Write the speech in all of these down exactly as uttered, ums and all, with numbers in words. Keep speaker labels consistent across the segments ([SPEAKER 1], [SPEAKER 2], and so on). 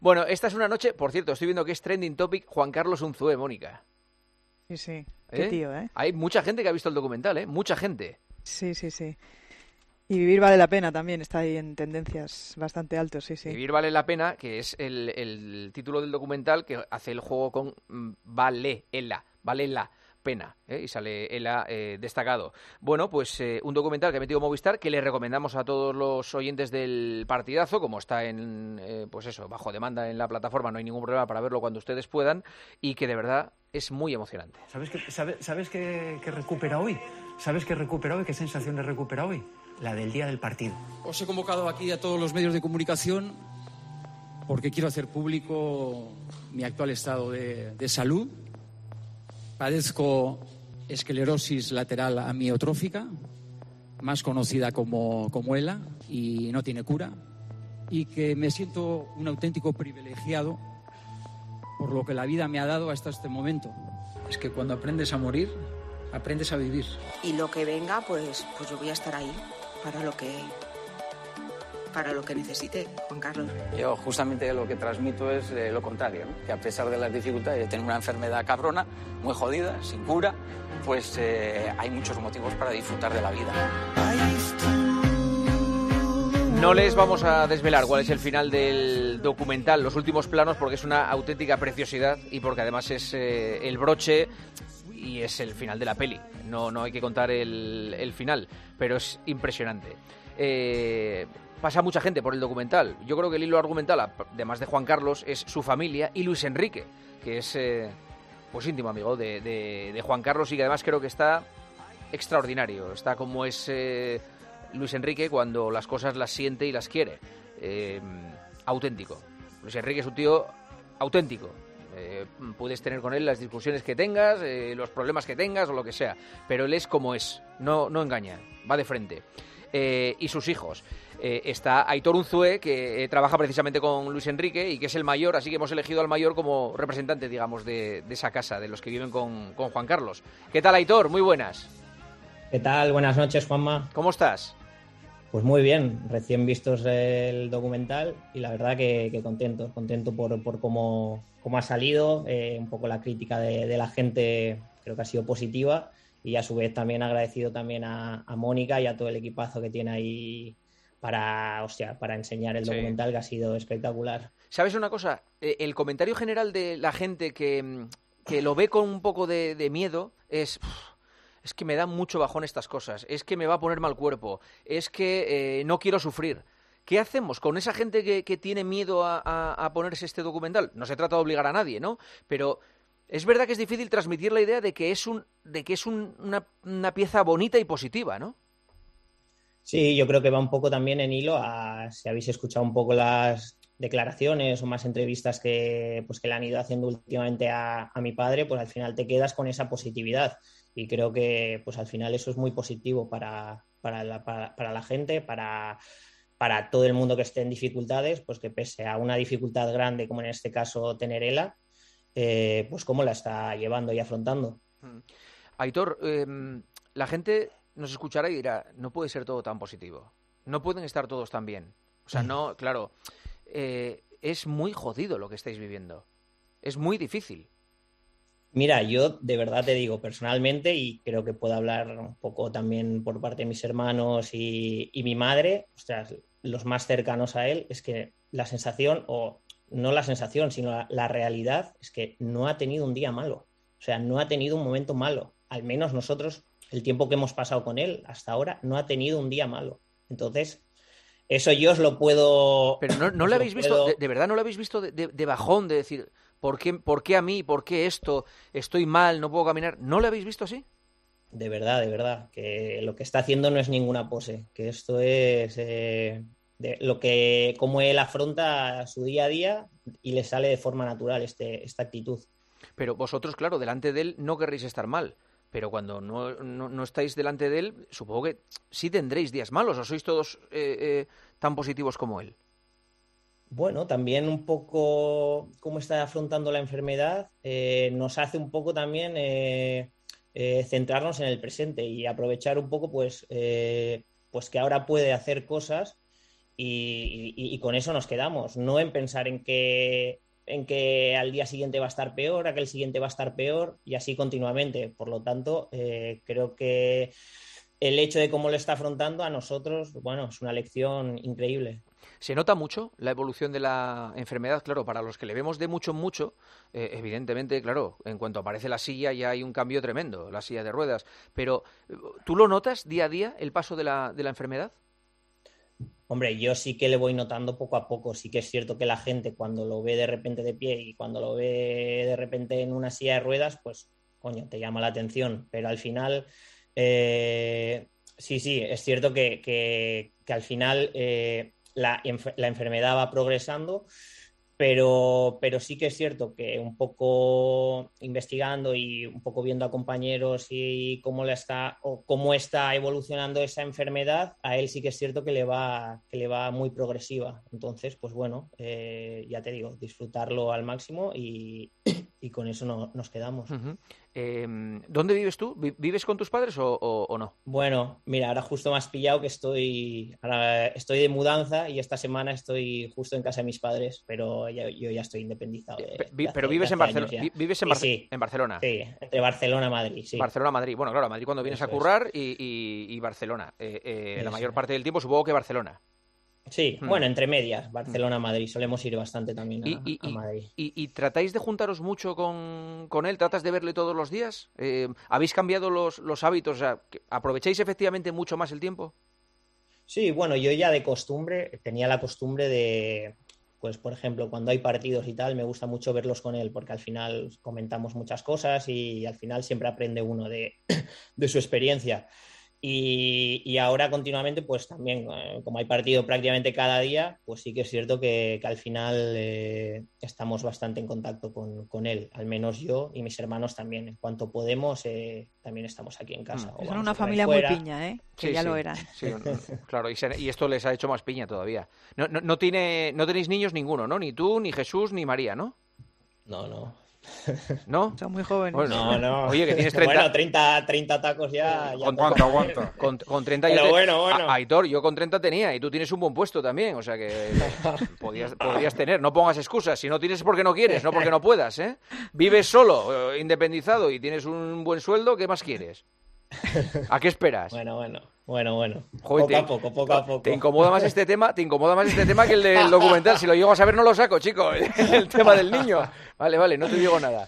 [SPEAKER 1] Bueno, esta es una noche, por cierto, estoy viendo que es trending topic Juan Carlos Unzué, Mónica.
[SPEAKER 2] Sí, sí. Qué
[SPEAKER 1] ¿Eh?
[SPEAKER 2] tío, ¿eh?
[SPEAKER 1] Hay mucha gente que ha visto el documental, ¿eh? Mucha gente.
[SPEAKER 2] Sí, sí, sí. Y Vivir vale la pena también, está ahí en tendencias bastante altos, sí, sí.
[SPEAKER 1] Vivir vale la pena, que es el, el título del documental que hace el juego con mm, vale, ela, vale la pena, ¿eh? Y sale ela eh, destacado. Bueno, pues eh, un documental que ha metido Movistar que le recomendamos a todos los oyentes del partidazo, como está en, eh, pues eso, bajo demanda en la plataforma, no hay ningún problema para verlo cuando ustedes puedan, y que de verdad es muy emocionante.
[SPEAKER 3] ¿Sabes qué, sabe, ¿sabes qué, qué recupera hoy? ¿Sabes qué recupera hoy? ¿Qué sensación de recupera hoy? La del día del partido.
[SPEAKER 4] Os he convocado aquí a todos los medios de comunicación porque quiero hacer público mi actual estado de, de salud. Padezco esclerosis lateral amiotrófica, más conocida como, como ELA, y no tiene cura, y que me siento un auténtico privilegiado por lo que la vida me ha dado hasta este momento. Es que cuando aprendes a morir, aprendes a vivir.
[SPEAKER 5] Y lo que venga, pues, pues yo voy a estar ahí para lo que para lo que necesite, Juan Carlos.
[SPEAKER 6] Yo justamente lo que transmito es eh, lo contrario, ¿no? Que a pesar de las dificultades de tener una enfermedad cabrona, muy jodida, sin cura, pues eh, hay muchos motivos para disfrutar de la vida.
[SPEAKER 1] No les vamos a desvelar cuál es el final del documental, los últimos planos, porque es una auténtica preciosidad y porque además es eh, el broche y es el final de la peli. No, no hay que contar el, el final, pero es impresionante. Eh, pasa mucha gente por el documental. Yo creo que el hilo argumental, además de Juan Carlos, es su familia y Luis Enrique, que es eh, pues íntimo amigo de, de, de Juan Carlos y que además creo que está extraordinario. Está como es eh, Luis Enrique cuando las cosas las siente y las quiere. Eh, auténtico. Luis Enrique es un tío auténtico. Eh, puedes tener con él las discusiones que tengas, eh, los problemas que tengas o lo que sea, pero él es como es, no, no engaña, va de frente. Eh, y sus hijos. Eh, está Aitor Unzué, que eh, trabaja precisamente con Luis Enrique y que es el mayor, así que hemos elegido al mayor como representante, digamos, de, de esa casa, de los que viven con, con Juan Carlos. ¿Qué tal, Aitor? Muy buenas.
[SPEAKER 7] ¿Qué tal? Buenas noches, Juanma.
[SPEAKER 1] ¿Cómo estás?
[SPEAKER 7] Pues muy bien, recién vistos el documental y la verdad que, que contento, contento por, por cómo, cómo ha salido, eh, un poco la crítica de, de la gente creo que ha sido positiva y a su vez también agradecido también a, a Mónica y a todo el equipazo que tiene ahí para, o sea, para enseñar el documental, sí, que ha sido espectacular.
[SPEAKER 1] ¿Sabes una cosa? El comentario general de la gente que, que lo ve con un poco de, de miedo es... Es que me da mucho bajón estas cosas, es que me va a poner mal cuerpo, es que eh, no quiero sufrir. ¿Qué hacemos con esa gente que, que tiene miedo a, a, a ponerse este documental? No se trata de obligar a nadie, ¿no? Pero es verdad que es difícil transmitir la idea de que es, un, de que es un, una, una pieza bonita y positiva, ¿no?
[SPEAKER 7] Sí, yo creo que va un poco también en hilo a, si habéis escuchado un poco las declaraciones o más entrevistas que, pues, que le han ido haciendo últimamente a, a mi padre, pues al final te quedas con esa positividad. Y creo que pues al final eso es muy positivo para, para, la, para, para la gente, para, para todo el mundo que esté en dificultades, pues que pese a una dificultad grande, como en este caso tener ELA, eh, pues cómo la está llevando y afrontando.
[SPEAKER 1] Aitor, eh, la gente nos escuchará y dirá, no puede ser todo tan positivo, no pueden estar todos tan bien. O sea, no, claro, eh, es muy jodido lo que estáis viviendo, es muy difícil.
[SPEAKER 7] Mira, yo de verdad te digo personalmente, y creo que puedo hablar un poco también por parte de mis hermanos y, y mi madre, ostras, los más cercanos a él, es que la sensación, o no la sensación, sino la, la realidad, es que no ha tenido un día malo. O sea, no ha tenido un momento malo. Al menos nosotros, el tiempo que hemos pasado con él hasta ahora, no ha tenido un día malo. Entonces, eso yo os lo puedo...
[SPEAKER 1] Pero no, no lo habéis visto, puedo... de, de verdad no lo habéis visto de, de, de bajón, de decir... ¿Por qué, ¿Por qué a mí? ¿Por qué esto? Estoy mal, no puedo caminar. ¿No lo habéis visto así?
[SPEAKER 7] De verdad, de verdad. Que lo que está haciendo no es ninguna pose. Que esto es eh, de lo que, cómo él afronta su día a día y le sale de forma natural este, esta actitud.
[SPEAKER 1] Pero vosotros, claro, delante de él no querréis estar mal. Pero cuando no, no, no estáis delante de él, supongo que sí tendréis días malos. ¿O sois todos eh, eh, tan positivos como él?
[SPEAKER 7] Bueno, también un poco cómo está afrontando la enfermedad eh, nos hace un poco también eh, eh, centrarnos en el presente y aprovechar un poco pues, eh, pues que ahora puede hacer cosas y, y, y con eso nos quedamos, no en pensar en que, en que al día siguiente va a estar peor, a que el siguiente va a estar peor y así continuamente. Por lo tanto, eh, creo que el hecho de cómo lo está afrontando a nosotros, bueno, es una lección increíble.
[SPEAKER 1] ¿Se nota mucho la evolución de la enfermedad? Claro, para los que le vemos de mucho en mucho, eh, evidentemente, claro, en cuanto aparece la silla ya hay un cambio tremendo, la silla de ruedas. Pero, ¿tú lo notas día a día, el paso de la, de la enfermedad?
[SPEAKER 7] Hombre, yo sí que le voy notando poco a poco. Sí que es cierto que la gente cuando lo ve de repente de pie y cuando lo ve de repente en una silla de ruedas, pues, coño, te llama la atención. Pero al final, eh, sí, sí, es cierto que, que, que al final... Eh, La, la enfermedad va progresando, pero, pero sí que es cierto que un poco investigando y un poco viendo a compañeros y cómo, la está, o cómo está evolucionando esa enfermedad, a él sí que es cierto que le va, que le va muy progresiva. Entonces, pues bueno, eh, ya te digo, disfrutarlo al máximo y, y con eso no, nos quedamos.
[SPEAKER 1] Uh-huh. Eh, ¿Dónde vives tú? ¿Vives con tus padres o, o, o no?
[SPEAKER 7] Bueno, mira, ahora justo me has pillado que estoy, ahora estoy de mudanza y esta semana estoy justo en casa de mis padres, pero ya, yo ya estoy independizado. De,
[SPEAKER 1] de hace, pero
[SPEAKER 7] hace,
[SPEAKER 1] vives, en, Barcel vives en, Bar
[SPEAKER 7] sí, sí.
[SPEAKER 1] en Barcelona.
[SPEAKER 7] Sí, entre Barcelona y Madrid, sí.
[SPEAKER 1] Barcelona-Madrid. Bueno, claro, Madrid cuando vienes Eso a currar es. y, y, y Barcelona. Eh, eh, la mayor parte del tiempo supongo que Barcelona.
[SPEAKER 7] Sí, hmm. bueno, entre medias, Barcelona-Madrid. Solemos ir bastante también a,
[SPEAKER 1] y, y,
[SPEAKER 7] a Madrid.
[SPEAKER 1] Y, y, ¿Y tratáis de juntaros mucho con, con él? ¿Tratas de verle todos los días? Eh, ¿Habéis cambiado los, los hábitos? O sea, ¿aprovecháis efectivamente mucho más el tiempo?
[SPEAKER 7] Sí, bueno, yo ya de costumbre, tenía la costumbre de, pues por ejemplo, cuando hay partidos y tal, me gusta mucho verlos con él, porque al final comentamos muchas cosas y al final siempre aprende uno de, de su experiencia. Y, y ahora continuamente, pues también, eh, como hay partido prácticamente cada día, pues sí que es cierto que, que al final eh, estamos bastante en contacto con, con él, al menos yo y mis hermanos también. En cuanto podemos, eh, también estamos aquí en casa.
[SPEAKER 2] Mm. Son una familia muy piña, ¿eh? Que
[SPEAKER 1] sí,
[SPEAKER 2] ya
[SPEAKER 1] sí,
[SPEAKER 2] lo eran.
[SPEAKER 1] Sí, claro, y, se, y esto les ha hecho más piña todavía. No, no, no, tiene, no tenéis niños ninguno, ¿no? Ni tú, ni Jesús, ni María, ¿no?
[SPEAKER 7] No, no.
[SPEAKER 1] ¿No?
[SPEAKER 2] Son muy jóvenes.
[SPEAKER 7] Bueno, no, no.
[SPEAKER 1] Oye, que tienes treinta...
[SPEAKER 7] Bueno, treinta, treinta tacos ya... ya
[SPEAKER 1] con, aguanta, aguanta. Con, con treinta
[SPEAKER 7] Pero
[SPEAKER 1] yo te...
[SPEAKER 7] bueno, bueno.
[SPEAKER 1] A, Aitor, yo con treinta tenía y tú tienes un buen puesto también, o sea que podías, podrías tener. No pongas excusas, si no tienes es porque no quieres, no porque no puedas, ¿eh? Vives solo, independizado y tienes un buen sueldo, ¿qué más quieres? ¿A qué esperas?
[SPEAKER 7] Bueno, bueno, bueno, bueno.
[SPEAKER 1] Joder,
[SPEAKER 7] poco
[SPEAKER 1] te,
[SPEAKER 7] a poco, poco a poco.
[SPEAKER 1] Te incomoda más este tema, te incomoda más este tema que el del documental. Si lo llego a saber no lo saco, chico. El tema del niño. Vale, vale, no te digo nada.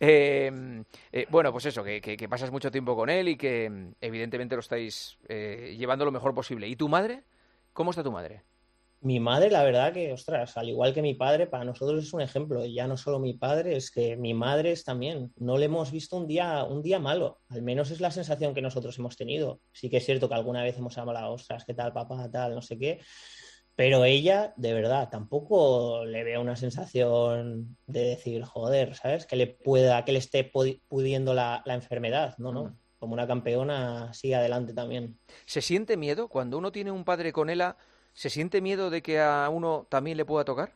[SPEAKER 1] Eh, eh, bueno, pues eso, que, que, que pasas mucho tiempo con él y que evidentemente lo estáis eh, llevando lo mejor posible. ¿Y tu madre? ¿Cómo está tu madre?
[SPEAKER 7] Mi madre, la verdad que, ostras, al igual que mi padre, para nosotros es un ejemplo. Y ya no solo mi padre, es que mi madre es también. No le hemos visto un día, un día malo. Al menos es la sensación que nosotros hemos tenido. Sí que es cierto que alguna vez hemos hablado, ostras, ¿qué tal, papá? Tal, no sé qué. Pero ella, de verdad, tampoco le veo una sensación de decir, joder, ¿sabes? Que le pueda, que le esté pudiendo la, la enfermedad. No, no. Como una campeona, sigue adelante también.
[SPEAKER 1] ¿Se siente miedo cuando uno tiene un padre con ELA? ¿Se siente miedo de que a uno también le pueda tocar?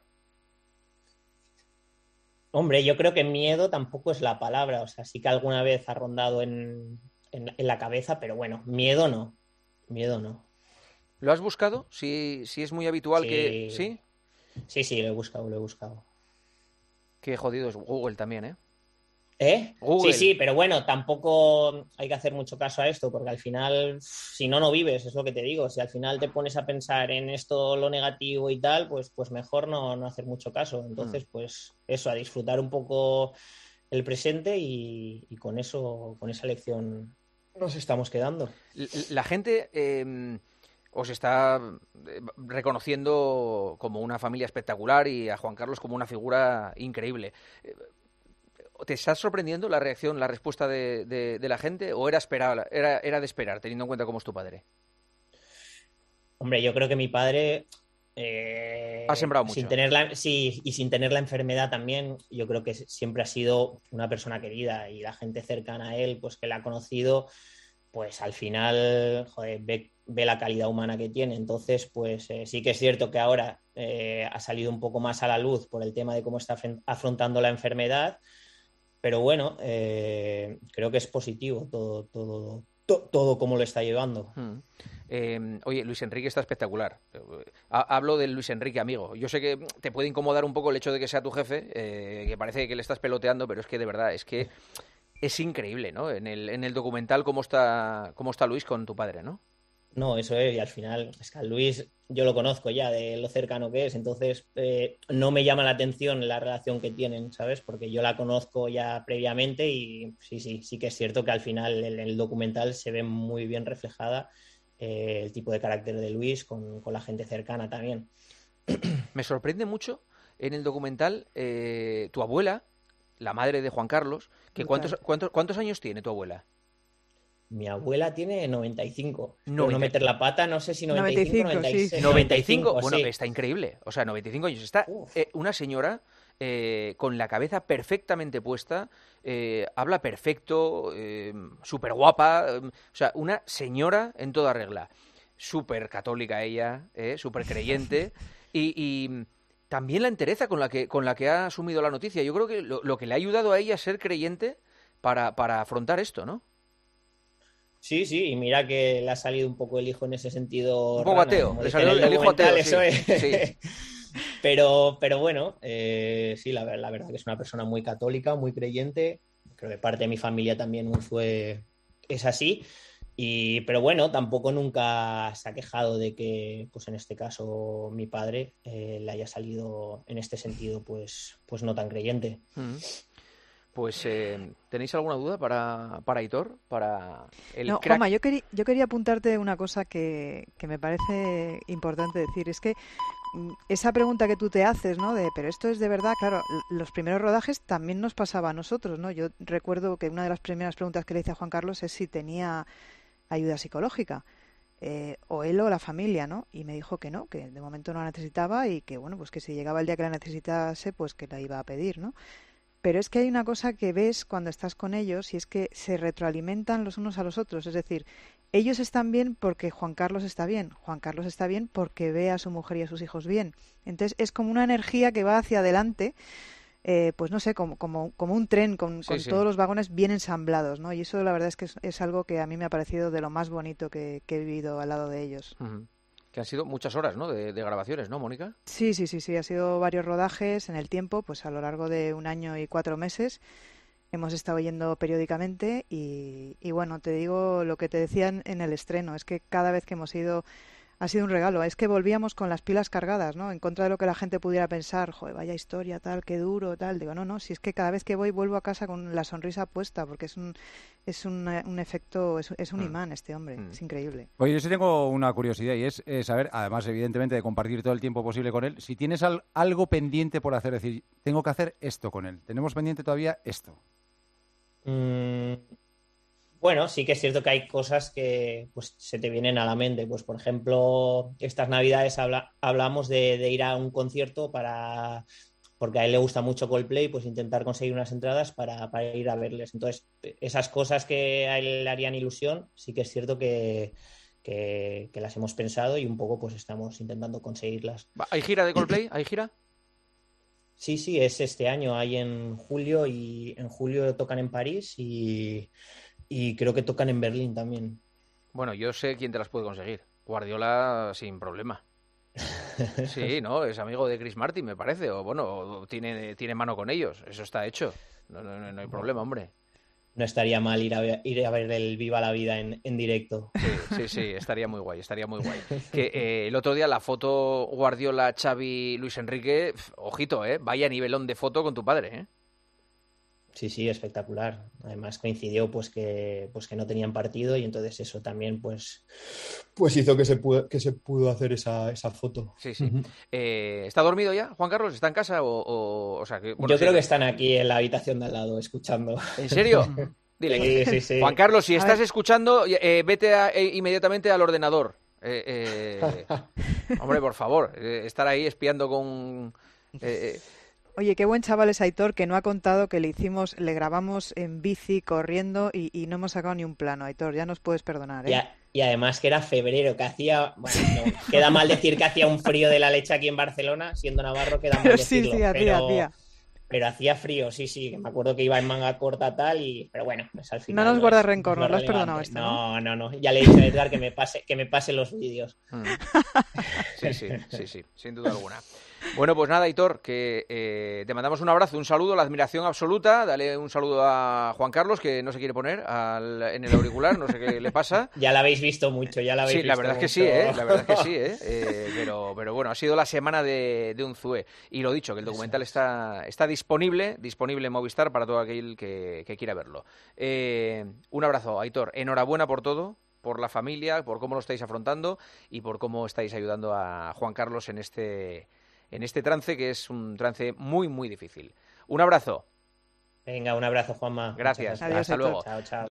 [SPEAKER 7] Hombre, yo creo que miedo tampoco es la palabra. O sea, sí que alguna vez ha rondado en, en, en la cabeza, pero bueno, miedo no. Miedo no.
[SPEAKER 1] ¿Lo has buscado? Si, si es muy habitual
[SPEAKER 7] sí.
[SPEAKER 1] que... ¿Sí?
[SPEAKER 7] Sí, sí, lo he buscado, lo he buscado.
[SPEAKER 1] Qué jodido es Google también, ¿eh?
[SPEAKER 7] ¿Eh?
[SPEAKER 1] Google.
[SPEAKER 7] Sí, sí, pero bueno, tampoco hay que hacer mucho caso a esto, porque al final, si no, no vives, es lo que te digo. Si al final te pones a pensar en esto, lo negativo y tal, pues, pues mejor no, no hacer mucho caso. Entonces, mm. pues eso, a disfrutar un poco el presente y, y con eso, con esa lección nos estamos quedando.
[SPEAKER 1] La gente... Eh... os está reconociendo como una familia espectacular y a Juan Carlos como una figura increíble. ¿Te está sorprendiendo la reacción, la respuesta de, de, de la gente o era, esperable, era, era de esperar, teniendo en cuenta cómo es tu padre?
[SPEAKER 7] Hombre, yo creo que mi padre... Eh,
[SPEAKER 1] ha sembrado mucho.
[SPEAKER 7] Sin tener la, sí, y sin tener la enfermedad también, yo creo que siempre ha sido una persona querida y la gente cercana a él, pues que la ha conocido, pues al final, joder, ve, ve la calidad humana que tiene. Entonces, pues eh, sí que es cierto que ahora eh, ha salido un poco más a la luz por el tema de cómo está afrontando la enfermedad, pero bueno, eh, creo que es positivo todo, todo, to- todo cómo lo está llevando.
[SPEAKER 1] Mm. Eh, oye, Luis Enrique está espectacular. Ha- Hablo del Luis Enrique amigo. Yo sé que te puede incomodar un poco el hecho de que sea tu jefe, eh, que parece que le estás peloteando, pero es que de verdad, es que es increíble, ¿no? En el, en el documental cómo está, cómo está Luis con tu padre, ¿no?
[SPEAKER 7] No, eso es, y al final, es que a Luis yo lo conozco ya de lo cercano que es, entonces eh, no me llama la atención la relación que tienen, ¿sabes? Porque yo la conozco ya previamente y sí, sí, sí que es cierto que al final en el documental se ve muy bien reflejada eh, el tipo de carácter de Luis con, con la gente cercana también.
[SPEAKER 1] Me sorprende mucho en el documental eh, tu abuela, la madre de Juan Carlos, que ¿cuántos, cuántos, ¿cuántos años tiene tu abuela?
[SPEAKER 7] Mi abuela tiene noventa y cinco.
[SPEAKER 1] noventa.
[SPEAKER 7] Por no meter la pata, no sé si noventa y cinco,
[SPEAKER 2] noventa y cinco,
[SPEAKER 7] noventa y seis.
[SPEAKER 2] sí.
[SPEAKER 1] noventa y cinco,
[SPEAKER 7] sí.
[SPEAKER 1] bueno, está increíble. O sea, noventa y cinco años. Está eh, una señora eh, con la cabeza perfectamente puesta, eh, habla perfecto, eh, súper guapa. Eh, o sea, una señora en toda regla. Súper católica ella, eh, súper creyente. y, y también la entereza con la que con la que ha asumido la noticia. Yo creo que lo, lo que le ha ayudado a ella a ser creyente para, para afrontar esto, ¿no?
[SPEAKER 7] Sí, sí, y mira que le ha salido un poco el hijo en ese sentido.
[SPEAKER 1] Un poco
[SPEAKER 7] rana,
[SPEAKER 1] ateo,
[SPEAKER 7] como
[SPEAKER 1] le
[SPEAKER 7] dice en
[SPEAKER 1] salió
[SPEAKER 7] el
[SPEAKER 1] el hijo ateo,
[SPEAKER 7] documental,
[SPEAKER 1] sí,
[SPEAKER 7] eso es.
[SPEAKER 1] sí.
[SPEAKER 7] Pero, pero bueno, eh, sí, la, ver- la verdad que es una persona muy católica, muy creyente. Creo que parte de mi familia también fue, es así. Y, pero bueno, tampoco nunca se ha quejado de que, pues en este caso, mi padre eh, le haya salido en este sentido, pues, pues no tan creyente.
[SPEAKER 1] Mm. Pues, eh, ¿tenéis alguna duda para, para Aitor? Para el
[SPEAKER 2] No,
[SPEAKER 1] crack.
[SPEAKER 2] Juanma, yo, querí- yo quería apuntarte una cosa que, que me parece importante decir. Es que mm, esa pregunta que tú te haces, ¿no? De, pero esto es de verdad, claro, l- los primeros rodajes también nos pasaba a nosotros, ¿no? Yo recuerdo que una de las primeras preguntas que le hice a Juan Carlos es si tenía ayuda psicológica, eh, o él o la familia, ¿no? Y me dijo que no, que de momento no la necesitaba y que, bueno, pues que si llegaba el día que la necesitase, pues que la iba a pedir, ¿no? Pero es que hay una cosa que ves cuando estás con ellos y es que se retroalimentan los unos a los otros. Es decir, ellos están bien porque Juan Carlos está bien. Juan Carlos está bien porque ve a su mujer y a sus hijos bien. Entonces es como una energía que va hacia adelante, eh, pues no sé, como, como, como un tren con,
[SPEAKER 1] Sí,
[SPEAKER 2] con
[SPEAKER 1] sí.
[SPEAKER 2] todos los vagones bien ensamblados, ¿no? Y eso la verdad es que es, es algo que a mí me ha parecido de lo más bonito que, que he vivido al lado de ellos.
[SPEAKER 1] Ujú. Que han sido muchas horas, ¿no? De, de grabaciones, ¿no, Mónica?
[SPEAKER 2] Sí, sí, sí, sí. Ha sido varios rodajes en el tiempo, pues a lo largo de un año y cuatro meses. Hemos estado yendo periódicamente y, y bueno, te digo lo que te decían en el estreno, es que cada vez que hemos ido ha sido un regalo. Es que volvíamos con las pilas cargadas, ¿no? En contra de lo que la gente pudiera pensar, joder, vaya historia, tal, qué duro, tal. Digo, no, no, si es que cada vez que voy vuelvo a casa con la sonrisa puesta, porque es un, es un, un efecto, es, es un
[SPEAKER 1] Mm.
[SPEAKER 2] imán este hombre,
[SPEAKER 1] Mm.
[SPEAKER 2] es increíble.
[SPEAKER 8] Oye, yo sí tengo una curiosidad y es eh, saber, además evidentemente de compartir todo el tiempo posible con él, si tienes al- algo pendiente por hacer, es decir, tengo que hacer esto con él, tenemos pendiente todavía esto.
[SPEAKER 7] Mm, bueno, sí que es cierto que hay cosas que pues, se te vienen a la mente. Pues, por ejemplo, estas Navidades habla- hablamos de, de ir a un concierto para, porque a él le gusta mucho Coldplay, pues intentar conseguir unas entradas para, para ir a verles. Entonces, esas cosas que a él le harían ilusión, sí que es cierto que, que, que las hemos pensado y un poco pues estamos intentando conseguirlas.
[SPEAKER 1] Va, ¿hay gira de Coldplay? ¿Hay gira?
[SPEAKER 7] Sí, sí, es este año, hay en julio y en julio tocan en París y, y creo que tocan en Berlín también.
[SPEAKER 1] Bueno, yo sé quién te las puede conseguir. Guardiola sin problema. Sí, ¿no? Es amigo de Chris Martin, me parece. O bueno, o tiene, tiene mano con ellos. Eso está hecho. No, no, no, no hay problema, hombre.
[SPEAKER 7] No estaría mal ir a ver, ir a ver el Viva la Vida en, en directo.
[SPEAKER 1] Sí, sí, sí, estaría muy guay, estaría muy guay. Que eh, el otro día la foto Guardiola, Xavi, Luis Enrique, pf, ojito, ¿eh? Vaya nivelón de foto con tu padre, ¿eh?
[SPEAKER 7] Sí, sí, espectacular. Además coincidió pues que, pues que no tenían partido y entonces eso también pues, pues hizo que se pudo, que se pudo hacer esa, esa foto.
[SPEAKER 1] Sí, sí. Eh, ¿Está dormido ya, Juan Carlos? ¿Está en casa o...? o, o sea, que, bueno,
[SPEAKER 7] Yo
[SPEAKER 1] sí,
[SPEAKER 7] creo que están aquí en la habitación de al lado escuchando.
[SPEAKER 1] ¿En serio? Dile,
[SPEAKER 7] Sí, sí, sí.
[SPEAKER 1] Juan Carlos, si
[SPEAKER 2] A
[SPEAKER 1] estás
[SPEAKER 2] ver.
[SPEAKER 1] escuchando, eh, vete a- eh, inmediatamente al ordenador. Eh, eh, hombre, por favor, eh, estar ahí espiando con... eh, eh,
[SPEAKER 2] Oye, qué buen chaval es Aitor, que no ha contado que le hicimos, le grabamos en bici, corriendo y, y no hemos sacado ni un plano. Aitor, ya nos puedes perdonar,
[SPEAKER 7] Y,
[SPEAKER 2] ¿eh?
[SPEAKER 7] a- y además que era febrero, que hacía... Bueno, no, queda mal decir que hacía un frío de la leche aquí en Barcelona, siendo navarro queda mal
[SPEAKER 2] Pero sí,
[SPEAKER 7] decirlo.
[SPEAKER 2] sí, hacía,
[SPEAKER 7] pero,
[SPEAKER 2] hacía.
[SPEAKER 7] pero hacía frío, sí, sí, que me acuerdo que iba en manga corta tal, y pero bueno, pues al final...
[SPEAKER 2] No nos
[SPEAKER 7] no
[SPEAKER 2] guardas
[SPEAKER 7] es-
[SPEAKER 2] rencor,
[SPEAKER 7] no
[SPEAKER 2] no lo has
[SPEAKER 7] es
[SPEAKER 2] perdonado
[SPEAKER 7] relevante.
[SPEAKER 2] esto, ¿no?
[SPEAKER 7] No, no, no, ya le he dicho a Edgar que me pase, que me pase los vídeos.
[SPEAKER 1] Mm. Sí, sí, sí, sí, sin duda alguna. Bueno, pues nada, Aitor, que eh, te mandamos un abrazo, un saludo, la admiración absoluta. Dale un saludo a Juan Carlos, que no se quiere poner al, en el auricular, no sé qué le pasa.
[SPEAKER 7] Ya la habéis visto mucho, ya la habéis
[SPEAKER 1] Sí,
[SPEAKER 7] visto
[SPEAKER 1] la verdad es que sí,
[SPEAKER 7] mucho.
[SPEAKER 1] ¿eh? La verdad es que sí, ¿eh? Eh, pero, pero bueno, ha sido la semana de, de Unzué. Y lo dicho, que el documental está, está disponible, disponible en Movistar para todo aquel que, que quiera verlo. Eh, un abrazo, Aitor. Enhorabuena por todo, por la familia, por cómo lo estáis afrontando y por cómo estáis ayudando a Juan Carlos en este, en este trance, que es un trance muy, muy difícil. Un abrazo.
[SPEAKER 7] Venga, un abrazo, Juanma.
[SPEAKER 1] Gracias.
[SPEAKER 7] Muchas
[SPEAKER 1] Adiós, hasta
[SPEAKER 2] Aitor.
[SPEAKER 1] luego.
[SPEAKER 7] Chao, chao.